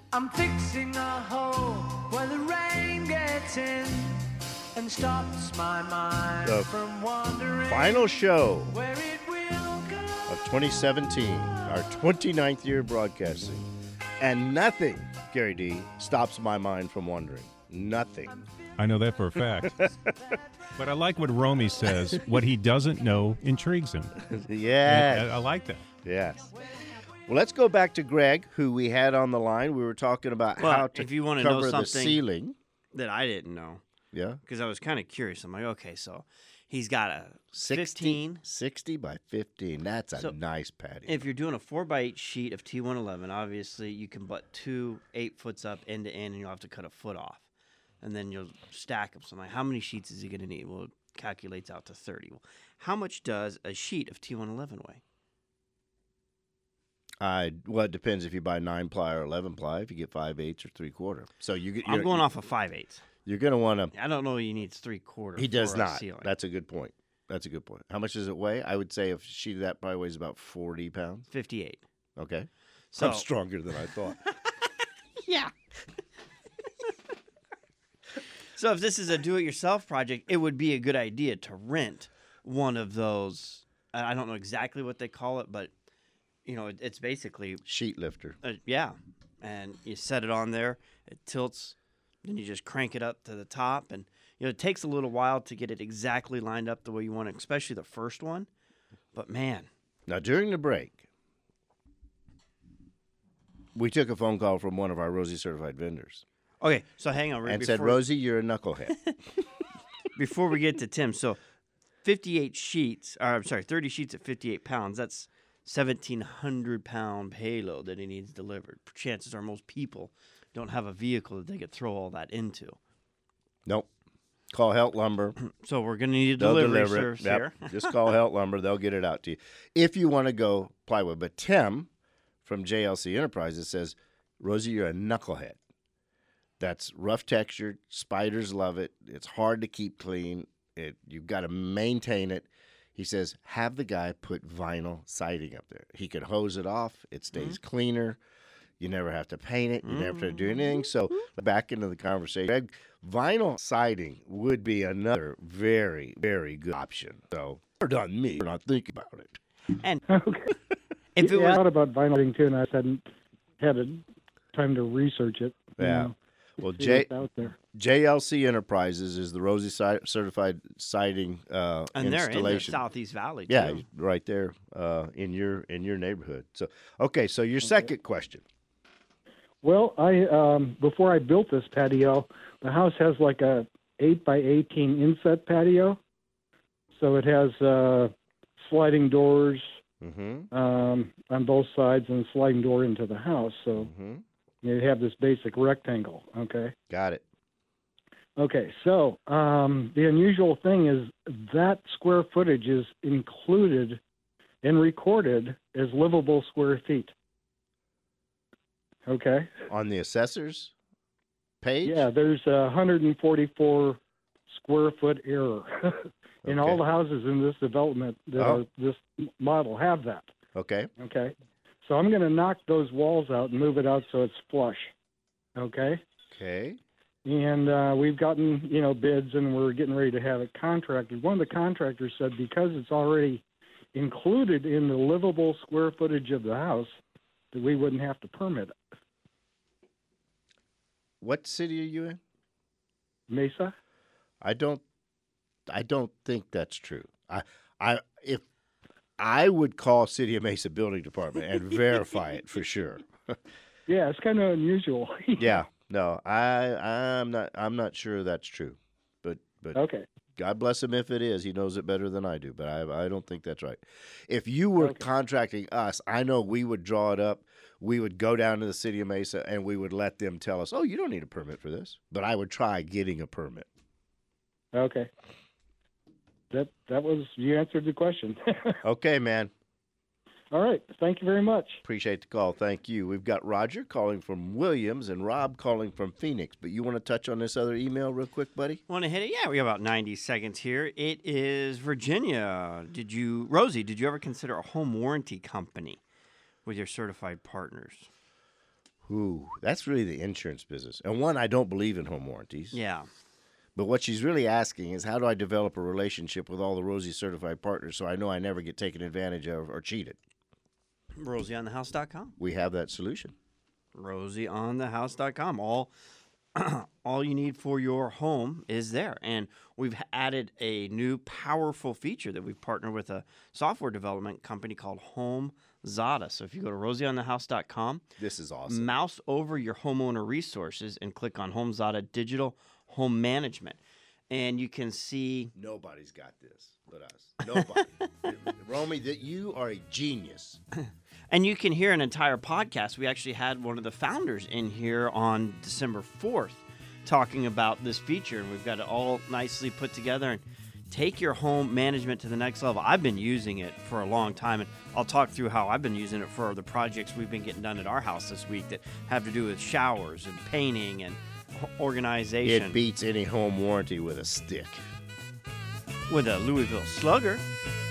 I'm fixing a hole where the rain gets in and stops my mind from wandering. Final show where it will go. of 2017, our 29th year broadcasting. And nothing, Gary D., stops my mind from wandering. Nothing. I know that for a fact. But I like what Romy says. What he doesn't know intrigues him. Yes. I like that. Yes. Well, let's go back to Greg, who we had on the line. We were talking about how to if you want to know cover the something ceiling. that I didn't know, Yeah. because I was kind of curious. I'm like, okay, so he's got a 60 by 15. That's a nice patio. If you're doing a 4x8 sheet of T111, obviously you can butt 2 8-foots up end to end, and you'll have to cut a foot off. And then you'll stack them. So I'm like, how many sheets is he going to need? Well, it calculates out to 30. Well, how much does a sheet of T111 weigh? Well, it depends if you buy 9-ply or 11-ply. If you get 5/8 or 3/4, so I'm going off of 5/8. You're going to want to. I don't know. He needs 3/4. He does for a not. ceiling. That's a good point. How much does it weigh? I would say a sheet of that probably weighs about 40 pounds. 58. Okay, So I'm stronger than I thought. yeah. So if this is a do-it-yourself project, it would be a good idea to rent one of those. I don't know exactly what they call it, but it's basically Sheet lifter. yeah. And you set it on there, it tilts, then you just crank it up to the top, and it takes a little while to get it exactly lined up the way you want it, especially the first one. But man, Now during the break, we took a phone call from one of our Rosie certified vendors. okay. So hang on, And said, Rosie, you're a knucklehead. before we get to Tim, so 30 sheets at 58 pounds. That's 1,700-pound payload that he needs delivered. Chances are most people don't have a vehicle that they could throw all that into. Nope. Call Helt Lumber. So we're going to need a They'll delivery deliver it. service Yep. here. Just call Helt Lumber. They'll get it out to you. If you want to go plywood. But Tim from JLC Enterprises says, Rosie, you're a knucklehead. That's rough textured. Spiders love it. It's hard to keep clean. You've got to maintain it. He says, have the guy put vinyl siding up there. He could hose it off. It stays cleaner. You never have to paint it. You never have to do anything. So back into the conversation. Greg, vinyl siding would be another very, very good option. So we're done me. We're not thinking about it. And Okay. if it I was thought about vinyl too, and I hadn't had time to research it. Yeah. Well, see what's out there. JLC Enterprises is the Rosie certified siding and they're in the installation. Southeast Valley, too. Yeah, right there in your neighborhood. So okay, so your second question. Well, I before I built this patio, the house has like a 8x18 inset patio, so it has sliding doors on both sides and a sliding door into the house. So you have this basic rectangle. Okay. Got it. Okay, so the unusual thing is that square footage is included and recorded as livable square feet. Okay. On the assessor's page? Yeah, there's a 144 square foot error. And all the houses in this development that are this model have that. Okay. Okay. So I'm going to knock those walls out and move it out so it's flush. Okay. Okay. And we've gotten, bids, and we're getting ready to have it contracted. One of the contractors said because it's already included in the livable square footage of the house, that we wouldn't have to permit it. What city are you in? Mesa? I don't think that's true. If I would call City of Mesa Building Department and verify it for sure. Yeah, it's kind of unusual. Yeah. No, I'm not sure that's true. But Okay. God bless him if it is. He knows it better than I do, but I don't think that's right. If you were contracting us, I know we would draw it up. We would go down to the City of Mesa, and we would let them tell us, oh, you don't need a permit for this. But I would try getting a permit. Okay. That was, you answered the question. Okay, man. All right. Thank you very much. Appreciate the call. Thank you. We've got Roger calling from Williams and Rob calling from Phoenix. But you want to touch on this other email real quick, buddy? Want to hit it? Yeah, we have about 90 seconds here. It is Virginia. Rosie, did you ever consider a home warranty company with your certified partners? Ooh, that's really the insurance business. And one, I don't believe in home warranties. Yeah. But what she's really asking is, how do I develop a relationship with all the Rosie certified partners so I know I never get taken advantage of or cheated? RosieOnTheHouse.com. We have that solution. RosieOnTheHouse.com. All you need for your home is there. And we've added a new powerful feature that we've partnered with a software development company called HomeZada. So if you go to RosieOnTheHouse.com, This is awesome. mouse over your homeowner resources and click on HomeZada Digital Home Management. And you can see... Nobody's got this but us. Nobody. Romy, that you are a genius. And you can hear an entire podcast. We actually had one of the founders in here on December 4th talking about this feature, and we've got it all nicely put together. And take your home management to the next level. I've been using it for a long time, and I'll talk through how I've been using it for the projects we've been getting done at our house this week that have to do with showers and painting and organization. It beats any home warranty with a stick. With a Louisville Slugger.